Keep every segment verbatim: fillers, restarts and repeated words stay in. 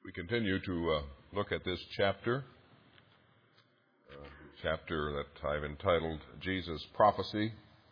We continue to uh, look at this chapter, uh, chapter that I've entitled Jesus' Prophecy.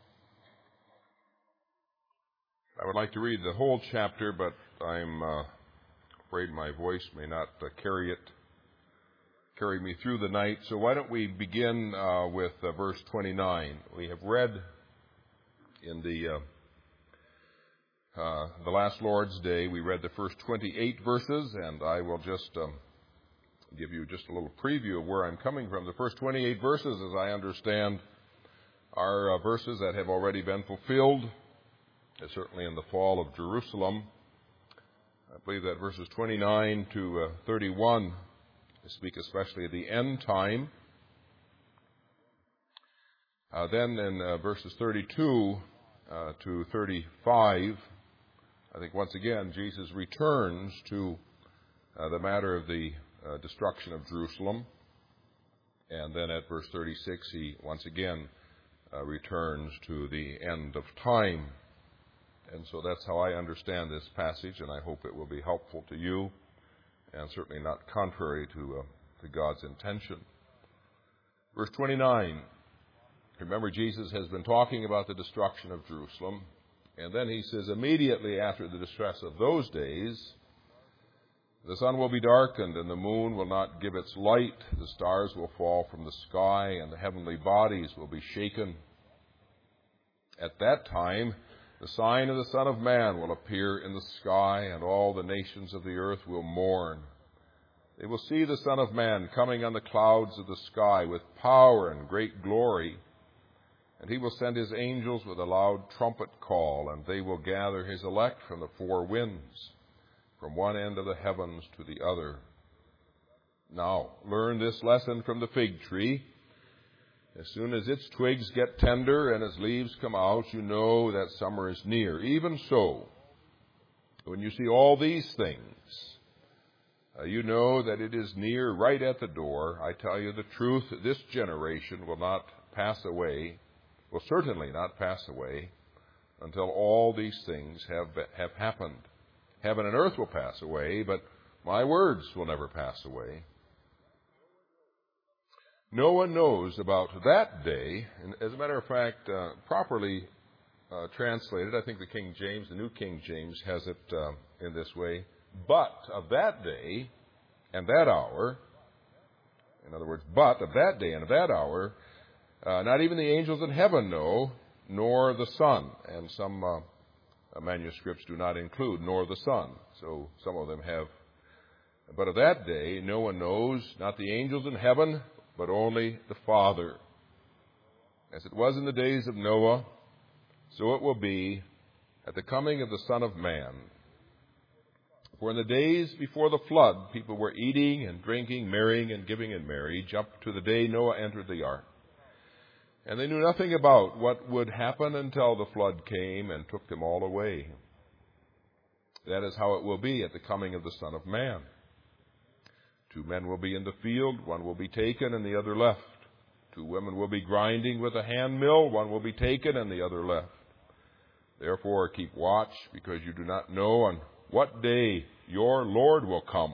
I would like to read the whole chapter, but I'm uh, afraid my voice may not uh, carry it, carry me through the night. So why don't we begin uh, with uh, verse twenty-nine. We have read in the uh, Uh, the last Lord's Day, we read the first twenty-eight verses, and I will just um, give you just a little preview of where I'm coming from. The first twenty-eight verses, as I understand, are uh, verses that have already been fulfilled, uh, certainly in the fall of Jerusalem. I believe that verses twenty-nine to uh, thirty-one speak especially of the end time. Uh, then in uh, verses thirty-two uh, to thirty-five, I think once again Jesus returns to uh, the matter of the uh, destruction of Jerusalem. And then at verse thirty-six, he once again uh, returns to the end of time. And so that's how I understand this passage, and I hope it will be helpful to you, and certainly not contrary to, uh, to God's intention. Verse twenty-nine, remember Jesus has been talking about the destruction of Jerusalem. And then he says, immediately after the distress of those days, the sun will be darkened, and the moon will not give its light. The stars will fall from the sky, and the heavenly bodies will be shaken. At that time, the sign of the Son of Man will appear in the sky, and all the nations of the earth will mourn. They will see the Son of Man coming on the clouds of the sky with power and great glory. And he will send his angels with a loud trumpet call, and they will gather his elect from the four winds, from one end of the heavens to the other. Now, learn this lesson from the fig tree. As soon as its twigs get tender and its leaves come out, you know that summer is near. Even so, when you see all these things, uh, you know that it is near, right at the door. I tell you the truth, this generation will not pass away, will certainly not pass away until all these things have have happened. Heaven and earth will pass away, but my words will never pass away. No one knows about that day. And as a matter of fact, uh, properly uh, translated, I think the King James, the New King James, has it uh, in this way. But of that day and that hour, in other words, but of that day and of that hour, Uh, not even the angels in heaven know, nor the Son. And some uh, manuscripts do not include nor the Son. So some of them have. But of that day, no one knows, not the angels in heaven, but only the Father. As it was in the days of Noah, so it will be at the coming of the Son of Man. For in the days before the flood, people were eating and drinking, marrying and giving in marriage, up to the day Noah entered the ark. And they knew nothing about what would happen until the flood came and took them all away. That is how it will be at the coming of the Son of Man. Two men will be in the field, one will be taken and the other left. Two women will be grinding with a hand mill, one will be taken and the other left. Therefore keep watch, because you do not know on what day your Lord will come.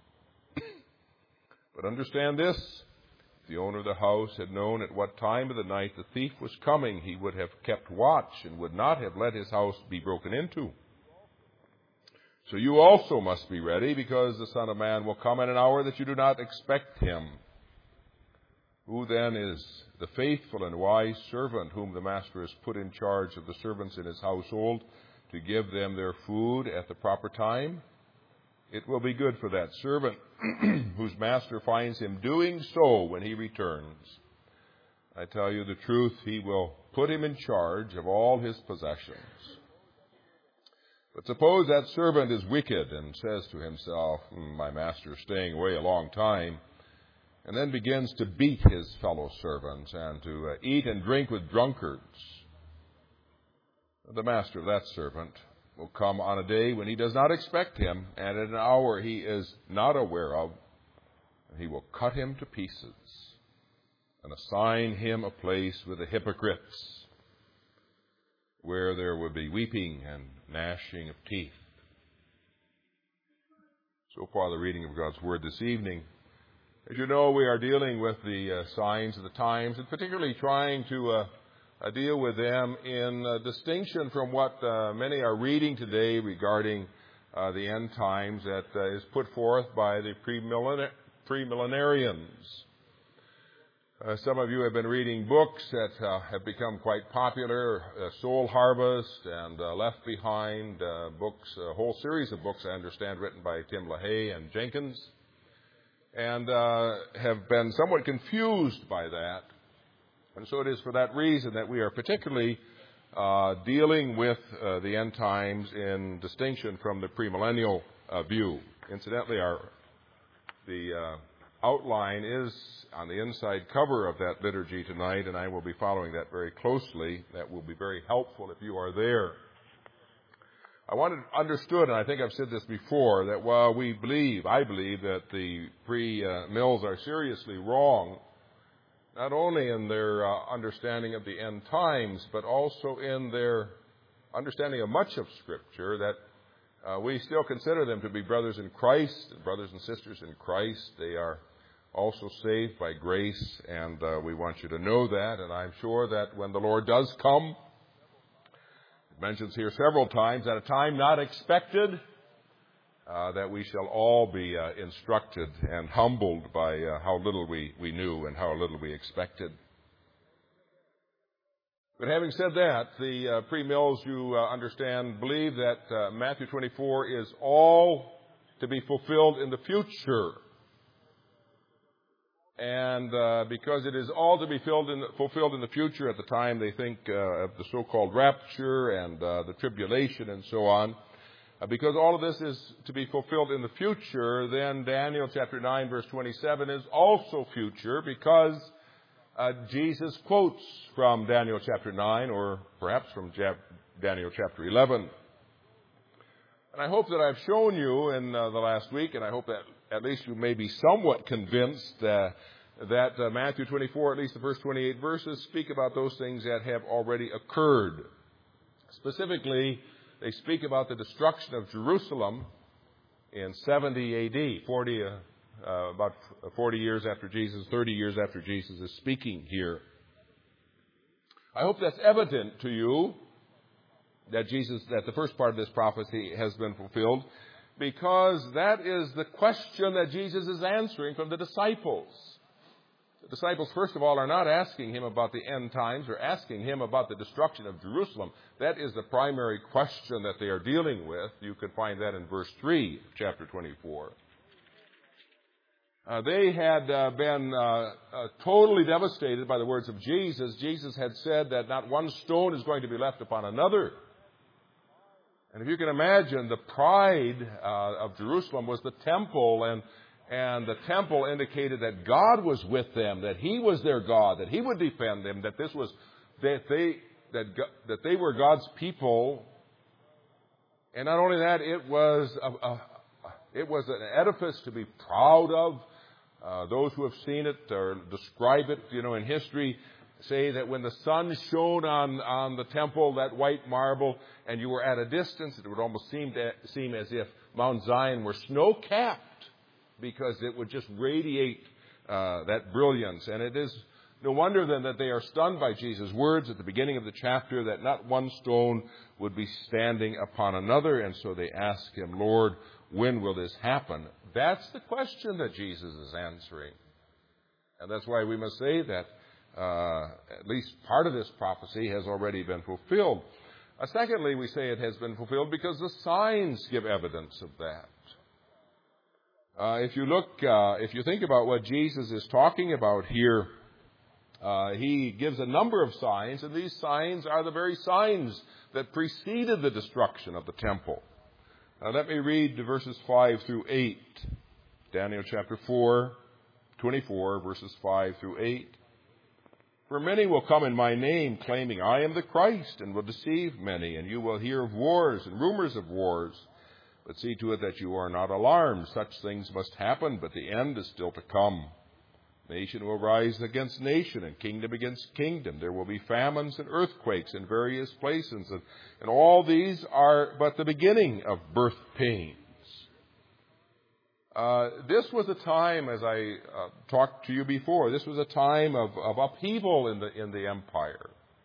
But understand this. If the owner of the house had known at what time of the night the thief was coming, he would have kept watch and would not have let his house be broken into. So you also must be ready, because the Son of Man will come at an hour that you do not expect him. Who then is the faithful and wise servant whom the master has put in charge of the servants in his household to give them their food at the proper time? It will be good for that servant whose master finds him doing so when he returns. I tell you the truth, he will put him in charge of all his possessions. But suppose that servant is wicked and says to himself, hmm, my master is staying away a long time, and then begins to beat his fellow servants and to uh, eat and drink with drunkards. The master of that servant will come on a day when he does not expect him, and at an hour he is not aware of, and he will cut him to pieces and assign him a place with the hypocrites, where there will be weeping and gnashing of teeth. So far, the reading of God's Word this evening. As you know, we are dealing with the uh, signs of the times, and particularly trying to uh, uh, deal with them in uh, distinction from what uh, many are reading today regarding uh, the end times that uh, is put forth by the premillenni- premillenarians. Uh, some of you have been reading books that uh, have become quite popular, uh, Soul Harvest and uh, Left Behind, uh, books, a whole series of books, I understand, written by Tim LaHaye and Jenkins, and uh, have been somewhat confused by that. And so it is for that reason that we are particularly uh, dealing with uh, the end times in distinction from the premillennial uh, view. Incidentally, our the uh, outline is on the inside cover of that liturgy tonight, and I will be following that very closely. That will be very helpful if you are there. I want it understood, and I think I've said this before, that while we believe, I believe, that the pre-mills are seriously wrong, not only in their uh, understanding of the end times, but also in their understanding of much of Scripture, that uh, we still consider them to be brothers in Christ, brothers and sisters in Christ. They are also saved by grace, and uh, we want you to know that. And I'm sure that when the Lord does come, it mentions here several times, at a time not expected, uh, that we shall all be uh, instructed and humbled by uh, how little we, we knew and how little we expected. But having said that, the uh, pre-mills, you uh, understand, believe that uh, Matthew twenty-four is all to be fulfilled in the future. And uh, because it is all to be filled in, fulfilled in the future at the time they think uh, of the so-called rapture and uh, the tribulation and so on, uh, because all of this is to be fulfilled in the future, then Daniel chapter nine verse twenty-seven is also future, because uh, Jesus quotes from Daniel chapter nine, or perhaps from Jap- Daniel chapter eleven. And I hope that I've shown you in uh, the last week, and I hope that at least you may be somewhat convinced uh, that uh, Matthew twenty-four, at least the first twenty-eight verses, speak about those things that have already occurred. Specifically, they speak about the destruction of Jerusalem in seventy A D, forty, uh, uh, about forty years after Jesus, thirty years after Jesus is speaking here. I hope that's evident to you that Jesus, that the first part of this prophecy has been fulfilled, because that is the question that Jesus is answering from the disciples. The disciples, first of all, are not asking him about the end times or asking him about the destruction of Jerusalem. That is the primary question that they are dealing with. You could find that in verse three of chapter twenty-four. Uh, they had uh, been uh, uh, totally devastated by the words of Jesus. Jesus had said that not one stone is going to be left upon another. And if you can imagine, the pride uh, of Jerusalem was the temple, and and the temple indicated that God was with them, that He was their God, that He would defend them, that this was that they that God, that they were God's people. And not only that, it was a, a, it was an edifice to be proud of. Uh, those who have seen it or describe it, you know, in history, say that when the sun shone on, on the temple, that white marble, and you were at a distance, it would almost seem to, seem as if Mount Zion were snow-capped, because it would just radiate uh, that brilliance. And it is no wonder then that they are stunned by Jesus' words at the beginning of the chapter, that not one stone would be standing upon another. And so they ask him, Lord, when will this happen? That's the question that Jesus is answering. And that's why we must say that Uh, at least part of this prophecy has already been fulfilled. Uh, secondly, we say it has been fulfilled because the signs give evidence of that. Uh, if you look, uh, if you think about what Jesus is talking about here, uh, he gives a number of signs, and these signs are the very signs that preceded the destruction of the temple. Now, let me read the verses five through eight. Daniel chapter four, twenty-four, verses five through eight. For many will come in my name, claiming I am the Christ, and will deceive many, and you will hear of wars and rumors of wars. But see to it that you are not alarmed. Such things must happen, but the end is still to come. Nation will rise against nation, and kingdom against kingdom. There will be famines and earthquakes in various places, and, and all these are but the beginning of birth pains. Uh, this was a time, as I uh, talked to you before, this was a time of, of upheaval in the in the empire.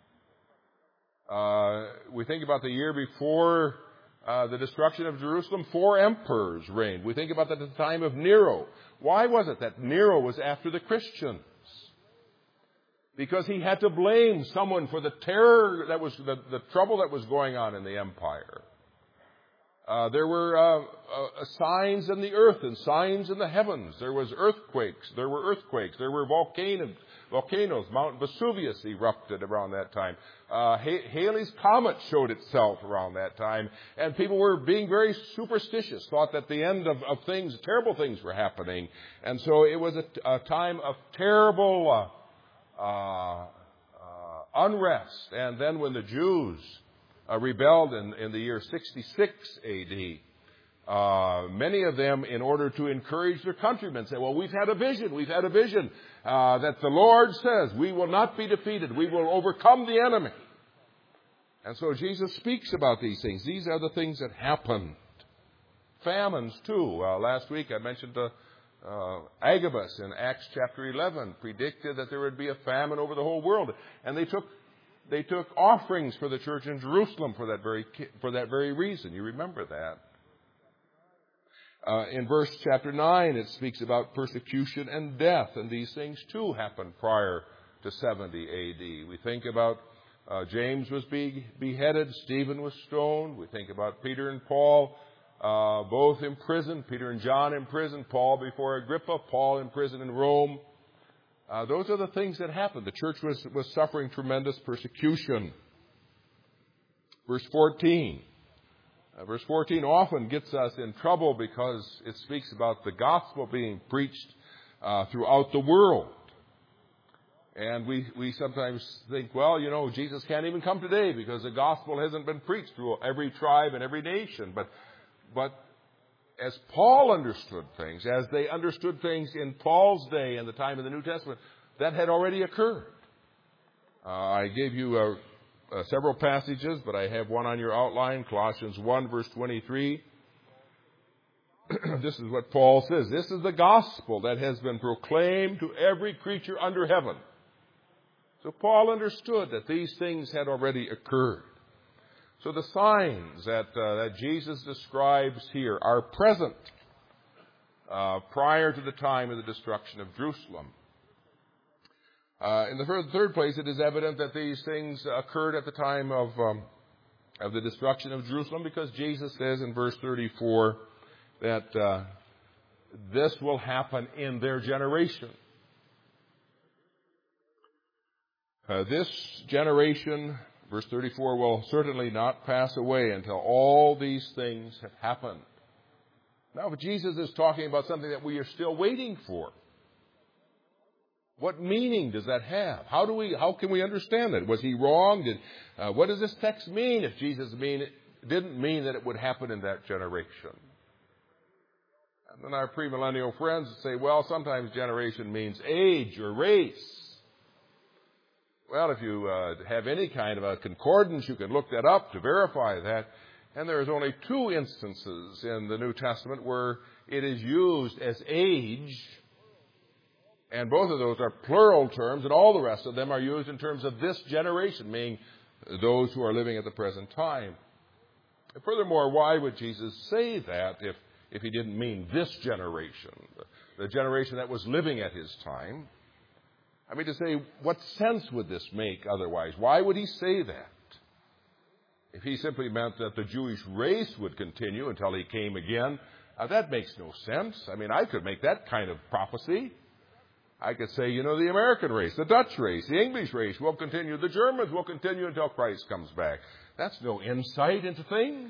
Uh, we think about the year before uh, the destruction of Jerusalem, four emperors reigned. We think about that at the time of Nero. Why was it that Nero was after the Christians? Because he had to blame someone for the terror that was, the, the trouble that was going on in the empire. Uh, there were uh, uh, signs in the earth and signs in the heavens. There was earthquakes. There were earthquakes. There were volcanoes. Volcanoes. Mount Vesuvius erupted around that time. Uh, Halley's Comet showed itself around that time. And people were being very superstitious, thought that the end of, of things, terrible things were happening. And so it was a, a time of terrible uh, uh, uh, unrest. And then when the Jews Uh, rebelled in, in the year sixty-six A D. Uh, many of them, in order to encourage their countrymen, say, well, we've had a vision, we've had a vision uh, that the Lord says we will not be defeated, we will overcome the enemy. And so Jesus speaks about these things. These are the things that happened. Famines, too. Uh, last week I mentioned uh, uh, Agabus in Acts chapter eleven predicted that there would be a famine over the whole world. And they took They took offerings for the church in Jerusalem for that very for that very reason. You remember that. Uh, in verse chapter nine, it speaks about persecution and death, and these things too happened prior to seventy A D. We think about uh, James was be, beheaded, Stephen was stoned. We think about Peter and Paul, uh, both in prison. Peter and John in prison. Paul before Agrippa. Paul in prison in Rome. Uh, those are the things that happened. The church was, was suffering tremendous persecution. Verse fourteen. Uh, verse fourteen often gets us in trouble because it speaks about the gospel being preached uh, throughout the world. And we, we sometimes think, well, you know, Jesus can't even come today because the gospel hasn't been preached through every tribe and every nation. But, but as Paul understood things, as they understood things in Paul's day and the time of the New Testament, that had already occurred. Uh, I gave you uh, uh, several passages, but I have one on your outline, Colossians one, verse twenty-three. This is what Paul says. This is the gospel that has been proclaimed to every creature under heaven. So Paul understood that these things had already occurred. So the signs that, uh, that Jesus describes here are present uh, prior to the time of the destruction of Jerusalem. Uh, in the third, third place, it is evident that these things occurred at the time of, um, of the destruction of Jerusalem because Jesus says in verse thirty-four that uh, this will happen in their generation. Uh, this generation, verse thirty-four, will certainly not pass away until all these things have happened. Now, if Jesus is talking about something that we are still waiting for, what meaning does that have? How do we? How can we understand that? Was he wrong? Did, uh, what does this text mean if Jesus mean, didn't mean that it would happen in that generation? And then our premillennial friends say, well, sometimes generation means age or race. Well, if you uh, have any kind of a concordance, you can look that up to verify that. And there's only two instances in the New Testament where it is used as age. And both of those are plural terms, and all the rest of them are used in terms of this generation, meaning those who are living at the present time. And furthermore, why would Jesus say that if, if he didn't mean this generation, the generation that was living at his time? I mean, to say, what sense would this make otherwise? Why would he say that? If he simply meant that the Jewish race would continue until he came again, uh, that makes no sense. I mean, I could make that kind of prophecy. I could say, you know, the American race, the Dutch race, the English race will continue. The Germans will continue until Christ comes back. That's no insight into things.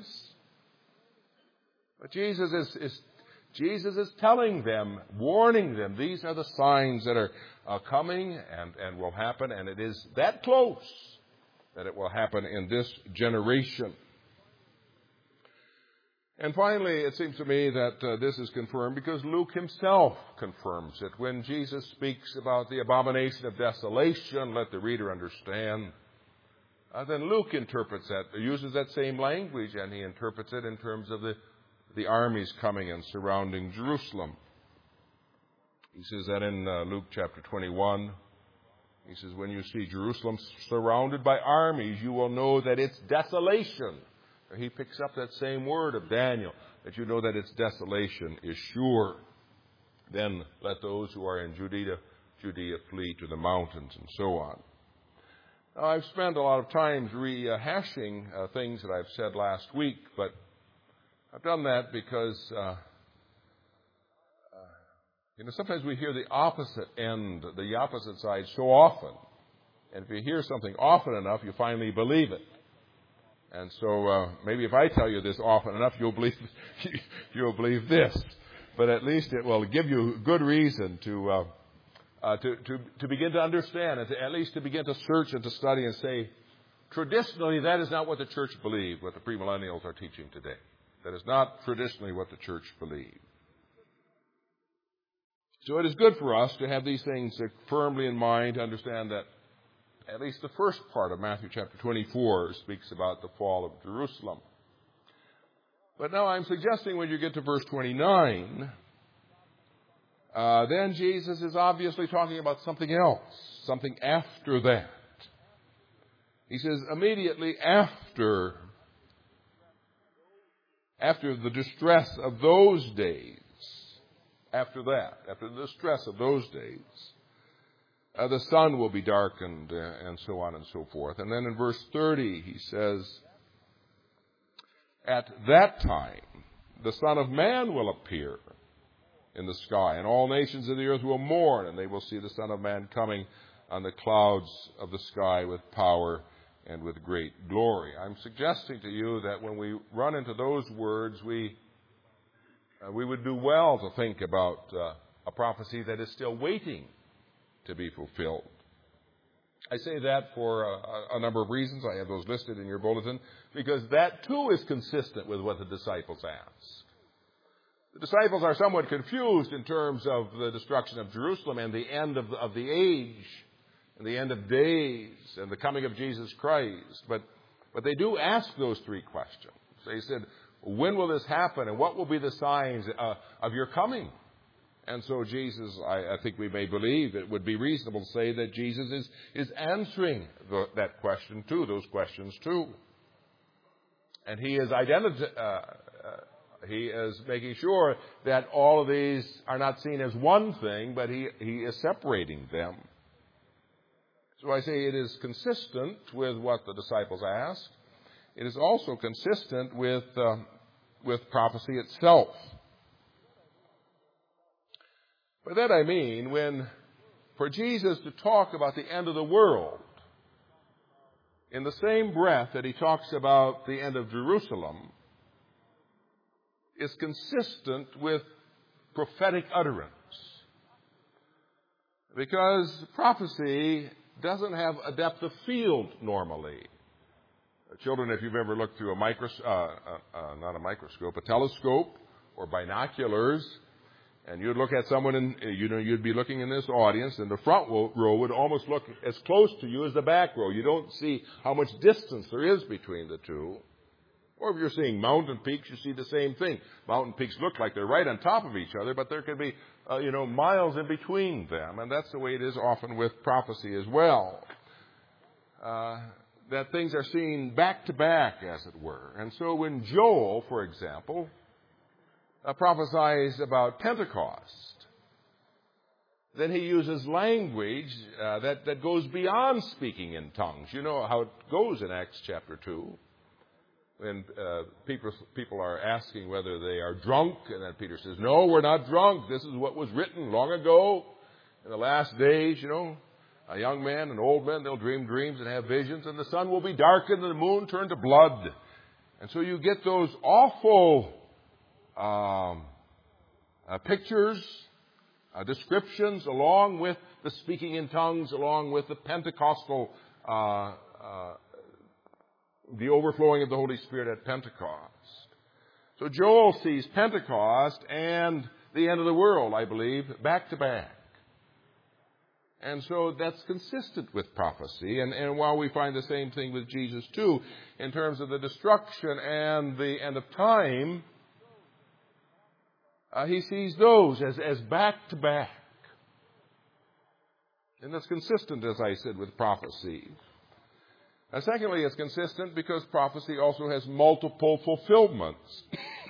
But Jesus is, is Jesus is telling them, warning them, these are the signs that are uh, coming and, and will happen, and it is that close that it will happen in this generation. And finally, it seems to me that uh, this is confirmed because Luke himself confirms it. When Jesus speaks about the abomination of desolation, let the reader understand, uh, then Luke interprets that, uses that same language, and he interprets it in terms of the, the armies coming and surrounding Jerusalem. He says that in uh, Luke chapter twenty-one. He says, when you see Jerusalem surrounded by armies, you will know that its desolation, he picks up that same word of Daniel, that you know that its desolation is sure. Then let those who are in Judea, Judea flee to the mountains, and so on. Now, I've spent a lot of time rehashing uh, things that I've said last week, but I've done that because uh, You know, sometimes we hear the opposite end, the opposite side so often. And if you hear something often enough, you finally believe it. And so uh, maybe if I tell you this often enough, you'll believe you'll believe this. But at least it will give you good reason to uh, uh, to, to to begin to understand, and to, at least to begin to search and to study and say, traditionally, that is not what the church believed, what the premillennials are teaching today. That is not traditionally what the church believed. So it is good for us to have these things firmly in mind, to understand that at least the first part of Matthew chapter twenty-four speaks about the fall of Jerusalem. But now I'm suggesting when you get to verse twenty-nine, uh, then Jesus is obviously talking about something else, something after that. He says immediately after, after the distress of those days, after that, after the distress of those days, uh, the sun will be darkened, uh, and so on and so forth. And then in verse thirty, he says, at that time, the Son of Man will appear in the sky, and all nations of the earth will mourn, and they will see the Son of Man coming on the clouds of the sky with power and with great glory. I'm suggesting to you that when we run into those words, we uh, we would do well to think about uh, a prophecy that is still waiting to be fulfilled. I say that for a, a number of reasons. I have those listed in your bulletin, because that too is consistent with what the disciples asked. The disciples are somewhat confused in terms of the destruction of Jerusalem and the end of the, of the age, and the end of days, and the coming of Jesus Christ. But, but they do ask those three questions. They said, when will this happen, and what will be the signs uh, of your coming? And so Jesus, I, I think we may believe it would be reasonable to say that Jesus is, is answering the, that question too, those questions too. And he is identi- uh, uh, he is making sure that all of these are not seen as one thing, but he, he is separating them. So I say it is consistent with what the disciples asked. It is also consistent with uh, with prophecy itself. By that I mean, when for Jesus to talk about the end of the world, in the same breath that he talks about the end of Jerusalem, is consistent with prophetic utterance. Because prophecy doesn't have a depth of field normally. Children, if you've ever looked through a microscope, uh, uh, uh, not a microscope, a telescope or binoculars, and you'd look at someone, and you know you'd be looking in this audience, and the front row would almost look as close to you as the back row. You don't see how much distance there is between the two. Or if you're seeing mountain peaks, you see the same thing. Mountain peaks look like they're right on top of each other, but there could be, uh, you know, miles in between them, and that's the way it is often with prophecy as well. Uh, that things are seen back to back, as it were. And so when Joel, for example, uh, prophesies about Pentecost, then he uses language uh, that, that goes beyond speaking in tongues. You know how it goes in Acts chapter two. When uh, people, people are asking whether they are drunk, and then Peter says, no, we're not drunk. This is what was written long ago in the last days, you know. A young man and old men, they'll dream dreams and have visions, and the sun will be darkened and the moon turned to blood. And so you get those awful um, uh, pictures, uh, descriptions, along with the speaking in tongues, along with the Pentecostal, uh, uh, the overflowing of the Holy Spirit at Pentecost. So Joel sees Pentecost and the end of the world, I believe, back to back. And so that's consistent with prophecy. And, and while we find the same thing with Jesus too, in terms of the destruction and the end of time, uh, he sees those as, as back-to-back. And that's consistent, as I said, with prophecy. And secondly, it's consistent because prophecy also has multiple fulfillments.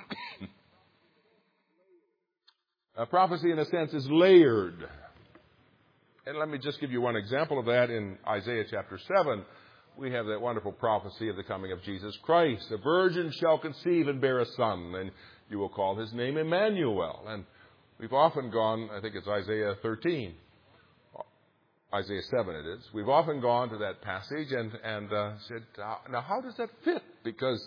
uh, prophecy, in a sense, is layered. And let me just give you one example of that. In Isaiah chapter seven, we have that wonderful prophecy of the coming of Jesus Christ. A virgin shall conceive and bear a son, and you will call his name Emmanuel. And we've often gone, I think it's Isaiah thirteen. Isaiah seven it is. We've often gone to that passage and, and uh, said, now how does that fit? Because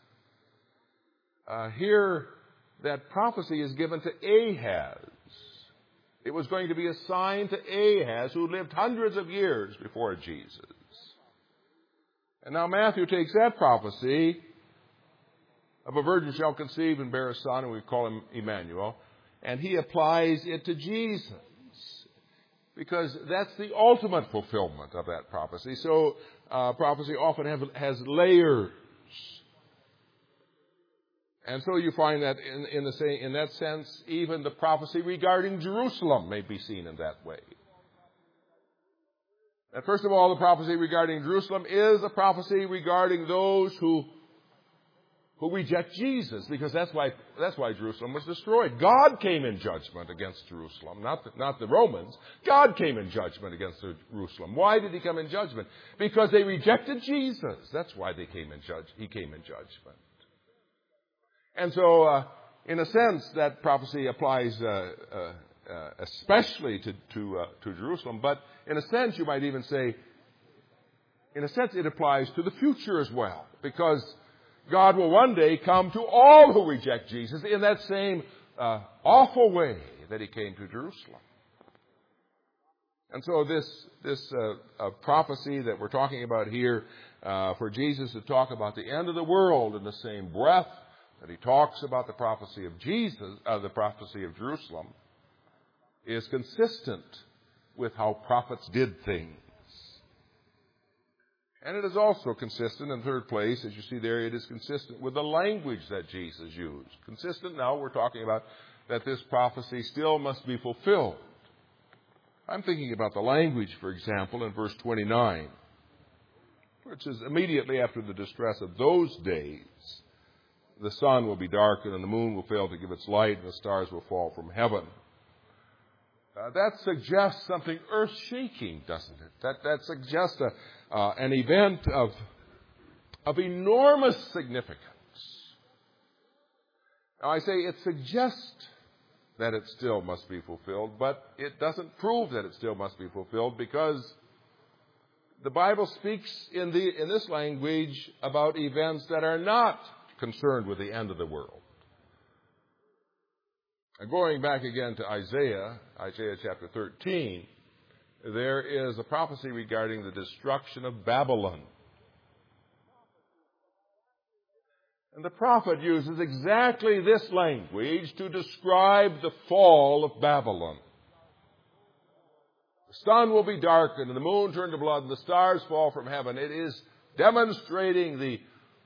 uh, here that prophecy is given to Ahaz. It was going to be a sign to Ahaz, who lived hundreds of years before Jesus. And now Matthew takes that prophecy of a virgin shall conceive and bear a son, and we call him Emmanuel, and he applies it to Jesus, because that's the ultimate fulfillment of that prophecy. So uh, prophecy often have, has layers. And so you find that in, in, the same, in that sense, even the prophecy regarding Jerusalem may be seen in that way. And first of all, the prophecy regarding Jerusalem is a prophecy regarding those who who reject Jesus, because that's why that's why Jerusalem was destroyed. God came in judgment against Jerusalem, not the, not the Romans. God came in judgment against Jerusalem. Why did he come in judgment? Because they rejected Jesus. That's why they came in judge. He came in judgment. And so, uh, in a sense, that prophecy applies uh, uh, uh, especially to to, uh, to Jerusalem. But in a sense, you might even say, in a sense, it applies to the future as well, because God will one day come to all who reject Jesus in that same uh, awful way that he came to Jerusalem. And so this this uh, uh, prophecy that we're talking about here, uh, for Jesus to talk about the end of the world in the same breath that he talks about the prophecy of Jesus, uh, the prophecy of Jerusalem, is consistent with how prophets did things. And it is also consistent, in third place, as you see there, it is consistent with the language that Jesus used. Consistent now, we're talking about that this prophecy still must be fulfilled. I'm thinking about the language, for example, in verse twenty-nine, which is immediately after the distress of those days. The sun will be darkened and the moon will fail to give its light and the stars will fall from heaven. Uh, that suggests something earth-shaking, doesn't it? That, that suggests a, uh, an event of, of enormous significance. Now, I say it suggests that it still must be fulfilled, but it doesn't prove that it still must be fulfilled, because the Bible speaks in, the, in this language about events that are not concerned with the end of the world. And going back again to Isaiah, Isaiah chapter thirteen, there is a prophecy regarding the destruction of Babylon. And the prophet uses exactly this language to describe the fall of Babylon. The sun will be darkened and the moon turned to blood and the stars fall from heaven. It is demonstrating the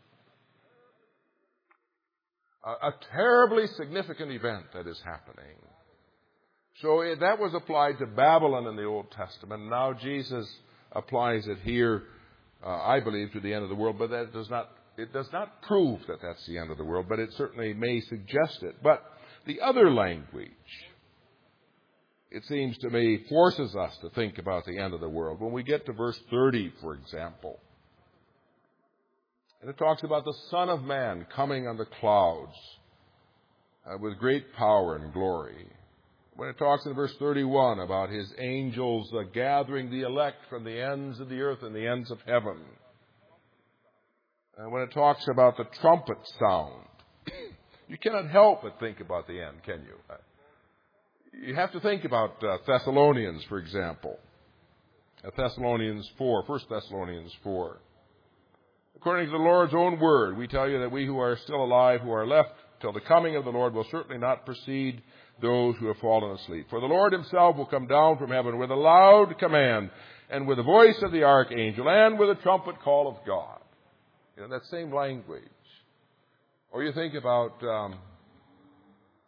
a terribly significant event that is happening. So it, that was applied to Babylon in the Old Testament. Now Jesus applies it here, uh, I believe, to the end of the world. But that does not, it does not prove that that's the end of the world, but it certainly may suggest it. But the other language, it seems to me, forces us to think about the end of the world. When we get to verse thirty, for example, and it talks about the Son of Man coming on the clouds uh, with great power and glory. When it talks in verse thirty-one about his angels uh, gathering the elect from the ends of the earth and the ends of heaven. And when it talks about the trumpet sound, you cannot help but think about the end, can you? Uh, you have to think about uh, Thessalonians, for example. Uh, Thessalonians four, First Thessalonians four. According to the Lord's own word, we tell you that we who are still alive, who are left till the coming of the Lord, will certainly not precede those who have fallen asleep. For the Lord himself will come down from heaven with a loud command, and with the voice of the archangel, and with a trumpet call of God. You know, that same language. Or you think about um,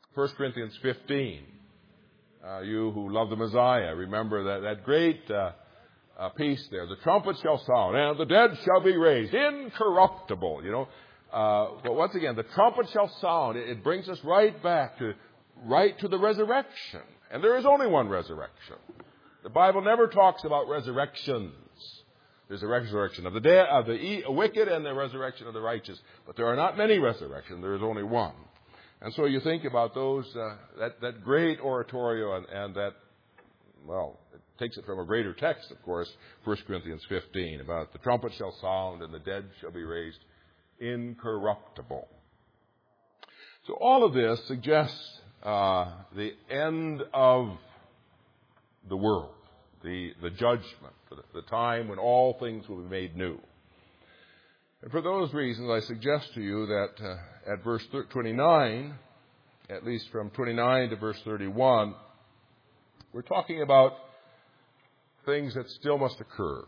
First Corinthians fifteen. Uh, you who love the Messiah, remember that, that great uh, uh, piece there. The trumpet shall sound, and the dead shall be raised, incorruptible, you know. Uh, but once again, the trumpet shall sound. It, it brings us right back to, right to the resurrection. And there is only one resurrection. The Bible never talks about resurrections. There's a resurrection of the dead, of the e- wicked, and the resurrection of the righteous. But there are not many resurrections. There is only one. And so you think about those, uh, that, that great oratorio and, and that, well, it takes it from a greater text, of course, First Corinthians fifteen, about the trumpet shall sound and the dead shall be raised incorruptible. So all of this suggests uh, the end of the world, the, the judgment, the, the time when all things will be made new. And for those reasons, I suggest to you that uh, at verse twenty-nine, at least from twenty-nine to verse thirty-one, we're talking about things that still must occur,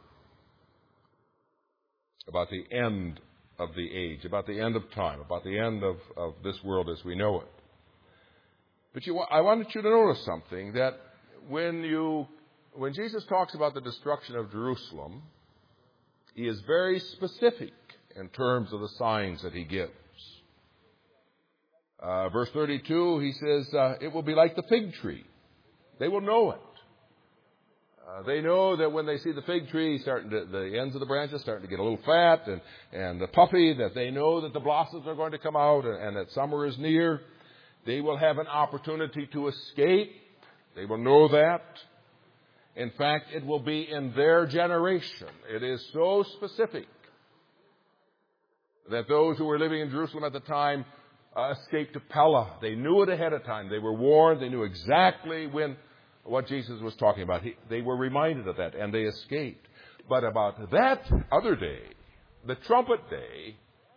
about the end of the age, about the end of time, about the end of, of this world as we know it. But you, I wanted you to notice something, that when you, when Jesus talks about the destruction of Jerusalem, he is very specific in terms of the signs that he gives. Uh, verse thirty-two, he says, uh, it will be like the fig tree. They will know it. Uh, they know that when they see the fig tree starting to, the ends of the branches starting to get a little fat and, and puffy, that they know that the blossoms are going to come out and, and that summer is near. They will have an opportunity to escape. They will know that. In fact, it will be in their generation. It is so specific that those who were living in Jerusalem at the time uh, escaped to Pella. They knew it ahead of time. They were warned. They knew exactly when what Jesus was talking about. He, they were reminded of that, and they escaped. But about that other day, the trumpet day,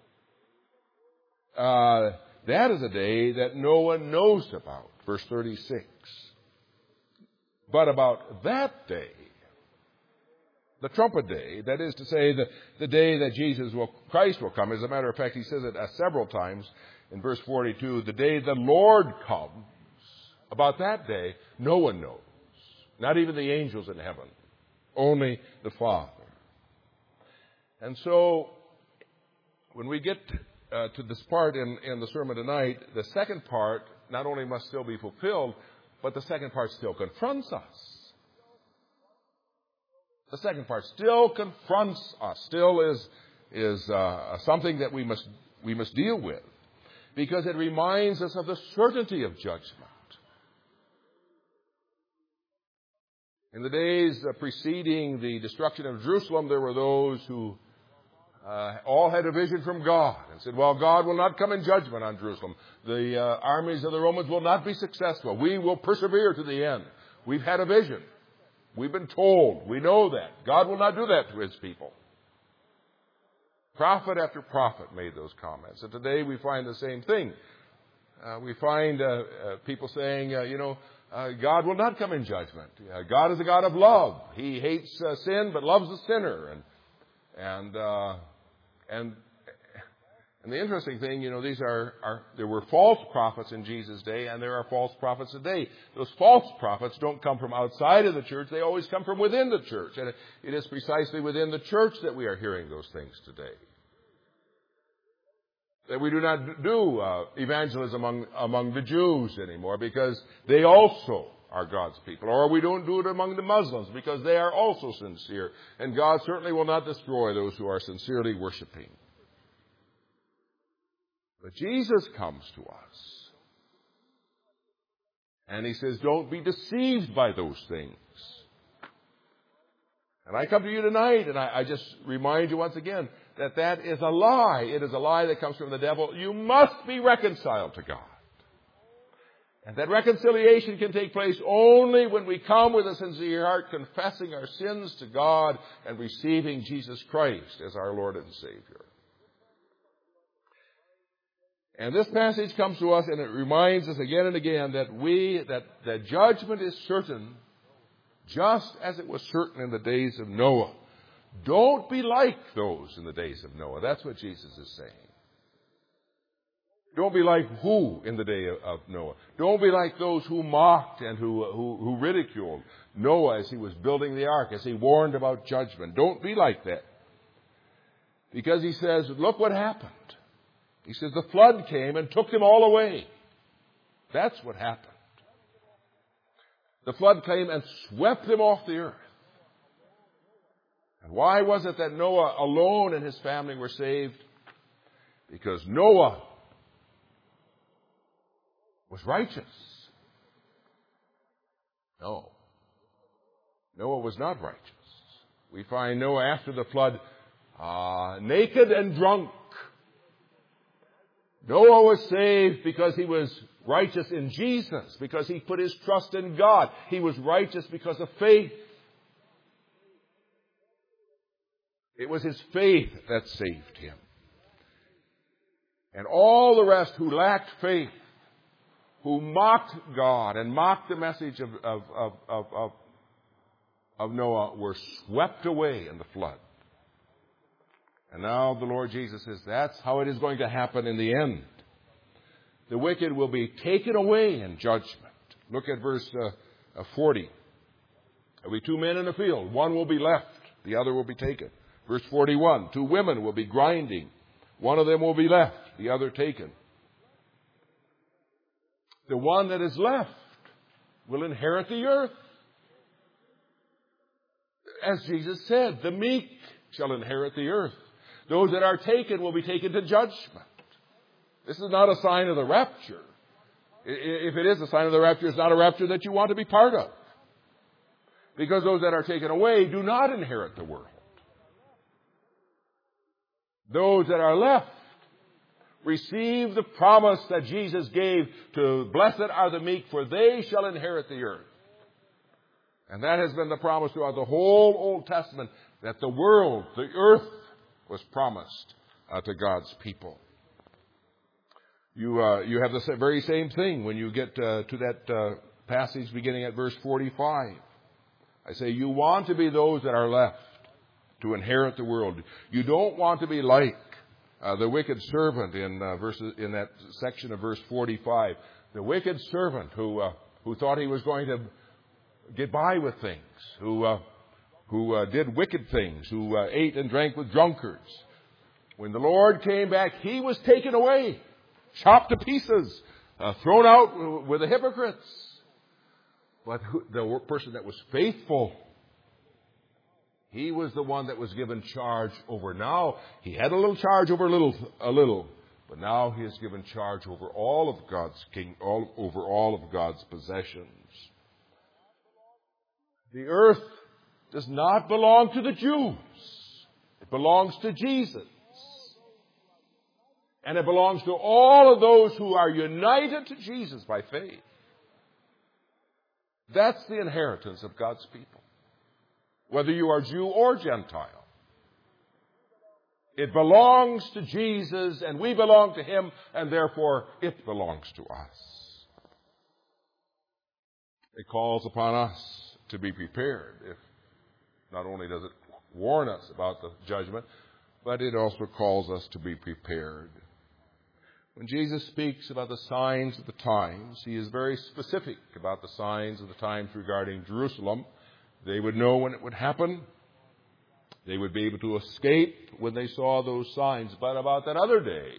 uh, that is a day that no one knows about. Verse thirty-six. But about that day, the trumpet day, that is to say, the, the day that Jesus will, Christ will come. As a matter of fact, he says it uh, several times in verse forty-two, the day the Lord comes. About that day, no one knows. Not even the angels in heaven. Only the Father. And so, when we get uh, to this part in, in the sermon tonight, the second part not only must still be fulfilled, but the second part still confronts us. The second part still confronts us, still is, is uh, something that we must, we must deal with, because it reminds us of the certainty of judgment. In the days preceding the destruction of Jerusalem, there were those who uh, all had a vision from God and said, well, God will not come in judgment on Jerusalem. The uh, armies of the Romans will not be successful. We will persevere to the end. We've had a vision. We've been told. We know that. God will not do that to his people. Prophet after prophet made those comments. And today we find the same thing. Uh, we find uh, uh, people saying, uh, you know, uh, God will not come in judgment. Uh, God is a God of love. He hates uh, sin but loves the sinner. And and uh, and and the interesting thing, you know, these are, are there were false prophets in Jesus' day, and there are false prophets today. Those false prophets don't come from outside of the church; they always come from within the church, and it is precisely within the church that we are hearing those things today. That we do not do uh, evangelism among among the Jews anymore because they also are God's people. Or we don't do it among the Muslims because they are also sincere. And God certainly will not destroy those who are sincerely worshiping. But Jesus comes to us. And he says, don't be deceived by those things. And I come to you tonight, and I, I just remind you once again that that is a lie. It is a lie that comes from the devil. You must be reconciled to God. And that reconciliation can take place only when we come with a sincere heart, confessing our sins to God and receiving Jesus Christ as our Lord and Savior. And this passage comes to us and it reminds us again and again that we, that, that judgment is certain, just as it was certain in the days of Noah. Don't be like those in the days of Noah. That's what Jesus is saying. Don't be like who in the day of Noah? Don't be like those who mocked and who, who, who ridiculed Noah as he was building the ark, as he warned about judgment. Don't be like that. Because he says, look what happened. He says the flood came and took them all away. That's what happened. The flood came and swept them off the earth. And why was it that Noah alone and his family were saved? Because Noah was righteous. No. Noah was not righteous. We find Noah after the flood uh, naked and drunk. Noah was saved because he was righteous in Jesus, because he put his trust in God. He was righteous because of faith. It was his faith that saved him. And all the rest who lacked faith, who mocked God and mocked the message of, of, of, of, of, of Noah, were swept away in the flood. And now the Lord Jesus says that's how it is going to happen in the end. The wicked will be taken away in judgment. Look at verse uh, forty. There will be two men in a field. One will be left. The other will be taken. Verse forty-one. Two women will be grinding. One of them will be left. The other taken. The one that is left will inherit the earth. As Jesus said, the meek shall inherit the earth. Those that are taken will be taken to judgment. This is not a sign of the rapture. If it is a sign of the rapture, it's not a rapture that you want to be part of. Because those that are taken away do not inherit the world. Those that are left receive the promise that Jesus gave to blessed are the meek, for they shall inherit the earth. And that has been the promise throughout the whole Old Testament, that the world, the earth, was promised uh, to God's people. You uh, you have the very same thing when you get uh, to that uh, passage beginning at verse forty-five. I say you want to be those that are left to inherit the world. You don't want to be like uh, the wicked servant in uh, verses in that section of verse forty-five. The wicked servant who uh, who thought he was going to get by with things, who uh, who uh, did wicked things, who uh, ate and drank with drunkards. When the Lord came back, he was taken away, chopped to pieces, uh, thrown out with the hypocrites. But who, the person that was faithful, he was the one that was given charge over now. He had a little charge over a little, a little, but now he is given charge over all of God's king, all over all of God's possessions. The earth does not belong to the Jews. It belongs to Jesus. And it belongs to all of those who are united to Jesus by faith. That's the inheritance of God's people. Whether you are Jew or Gentile. It belongs to Jesus, and we belong to Him, and therefore it belongs to us. It calls upon us to be prepared. If not only does it warn us about the judgment, but it also calls us to be prepared. When Jesus speaks about the signs of the times, He is very specific about the signs of the times regarding Jerusalem. They would know when it would happen. They would be able to escape when they saw those signs. But about that other day,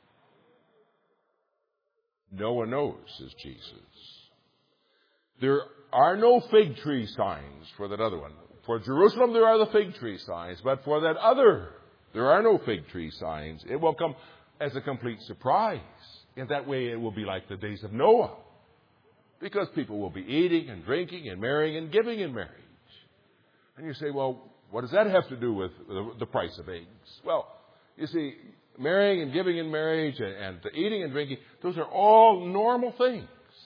no one knows, says Jesus. There are no fig tree signs for that other one. For Jerusalem, there are the fig tree signs. But for that other, there are no fig tree signs. It will come as a complete surprise. In that way, it will be like the days of Noah. Because people will be eating and drinking and marrying and giving in marriage. And you say, well, what does that have to do with the price of eggs? Well, you see, marrying and giving in marriage and, and eating and drinking, those are all normal things.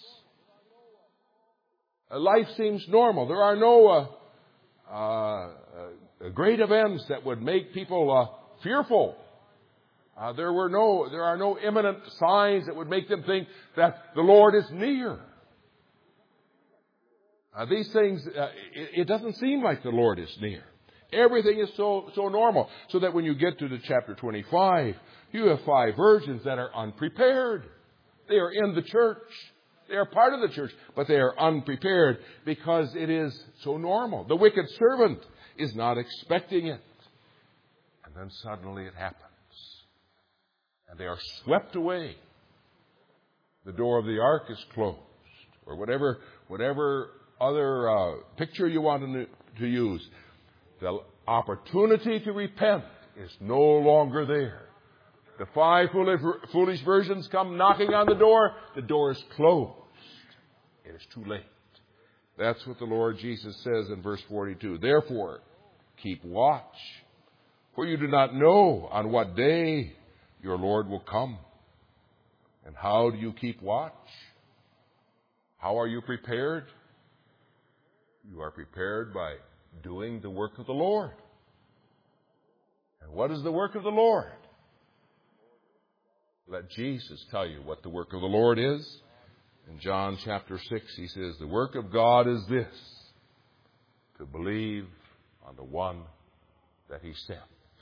Uh, life seems normal. There are no uh, uh, uh, great events that would make people uh, fearful. Uh, there were no, there are no imminent signs that would make them think that the Lord is near. Uh, these things, uh, it, it doesn't seem like the Lord is near. It Everything is so, so normal. So that when you get to the chapter twenty-five, you have five virgins that are unprepared. They are in the church. They are part of the church, but they are unprepared because it is so normal. The wicked servant is not expecting it. And then suddenly it happens. And they are swept away. The door of the ark is closed. Or whatever, whatever other uh, picture you want to, to use. The opportunity to repent is no longer there. The five foolish, foolish virgins come knocking on the door. The door is closed. It is too late. That's what the Lord Jesus says in verse forty-two. Therefore, keep watch, for you do not know on what day your Lord will come. And how do you keep watch? How are you prepared? You are prepared by doing the work of the Lord. And what is the work of the Lord? Let Jesus tell you what the work of the Lord is. In John chapter six, he says, the work of God is this, to believe on the one that he sent.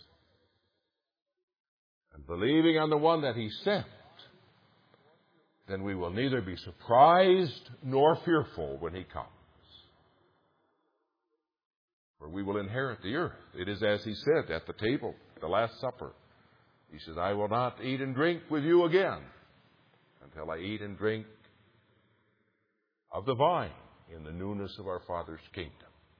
And believing on the one that he sent, then we will neither be surprised nor fearful when he comes. For we will inherit the earth. It is as he said at the table, the Last Supper. He says, I will not eat and drink with you again until I eat and drink of the vine in the newness of our Father's kingdom.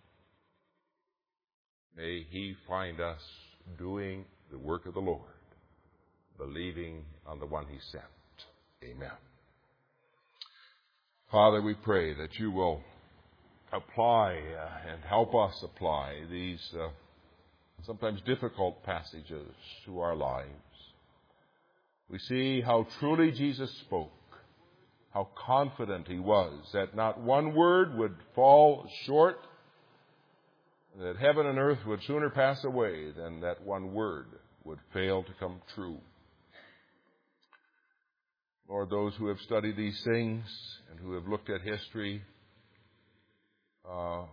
May he find us doing the work of the Lord, believing on the one he sent. Amen. Father, we pray that you will apply uh, and help us apply these uh, sometimes difficult passages to our lives. We see how truly Jesus spoke, how confident he was that not one word would fall short, that heaven and earth would sooner pass away than that one word would fail to come true. Lord, those who have studied these things and who have looked at history uh,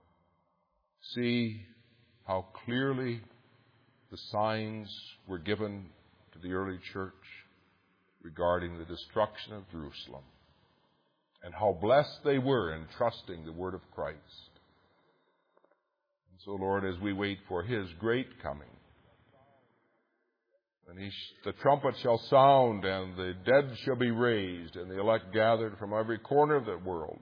see how clearly the signs were given to the early church regarding the destruction of Jerusalem, and how blessed they were in trusting the word of Christ. And so, Lord, as we wait for his great coming, when he sh- the trumpet shall sound, and the dead shall be raised, and the elect gathered from every corner of the world,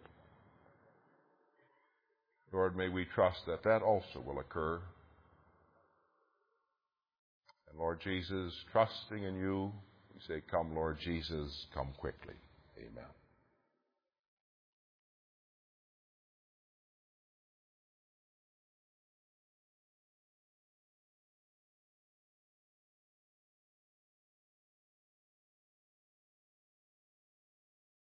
Lord, may we trust that that also will occur. And Lord Jesus, trusting in you, we say, come, Lord Jesus, come quickly. Amen.